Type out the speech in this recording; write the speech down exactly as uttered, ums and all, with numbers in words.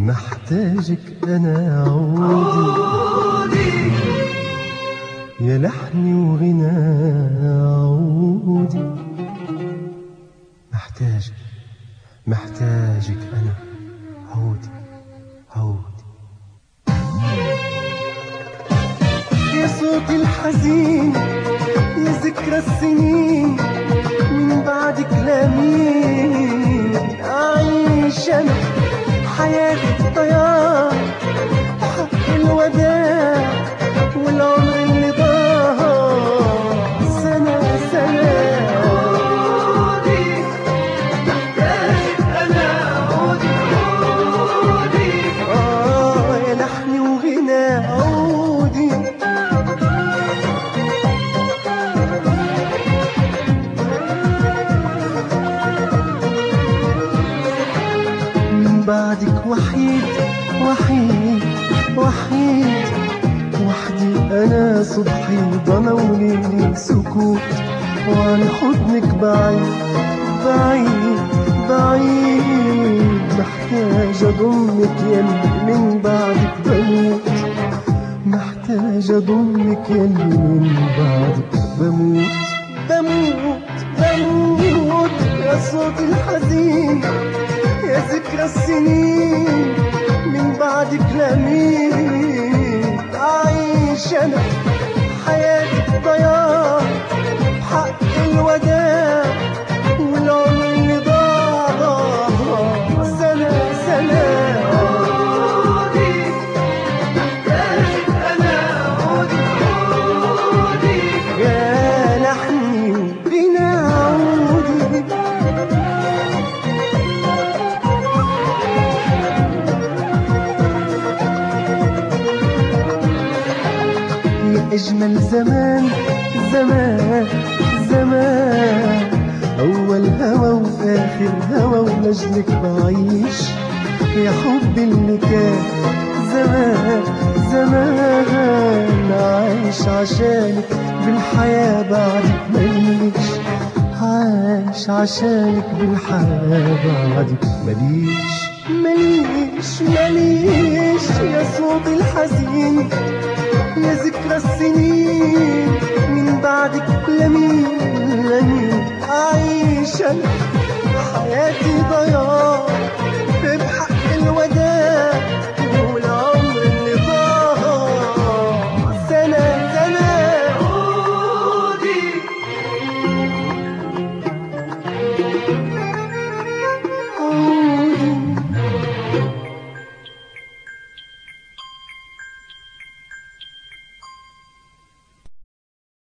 محتاجك أنا عودي يا لحني وغنى عودي. محتاجك محتاجك أنا عودي عودي. يا صوتي الحزين يا ذكرى السنين من بعدك لمين أعيش أنا حياتي الطيار حق الوداع والعمر اللي ضاع سنة سنة. عودي محتاجك أنا عودي عودي آه يا لحني وغنى عودي. بعدك وحيد وحيد وحيد وحدي أنا صبحي ضنا وليلي سكوت وعن حضنك بعيد بعيد بعيد. محتاجة أضمك يلي من بعدك بموت محتاجة أضمك يلي من بعدك بموت بموت بموت. يا صوتي الحزين يا ذكرى السنين من بعدك لمين أعيش أنا حياتي الضياع بحق الوداع والعمر اللي ضاع ضاع سنة سنة. عودي محتاجك أنا عودي عودي يا لحني وغنى عودي. أجمل زمان زمان زمان أول هوى وآخر هوى ولجلك بعيش يا حبي اللي كان زمان زمان عايش عشانك بالحياة بعدك مليش عايش عشانك بالحياة بعدك مليش مليش مليش. يا صوتي الحزين يا ذكرى السنين من بعدك لمين لمين أعيش أنا حياتي ضياع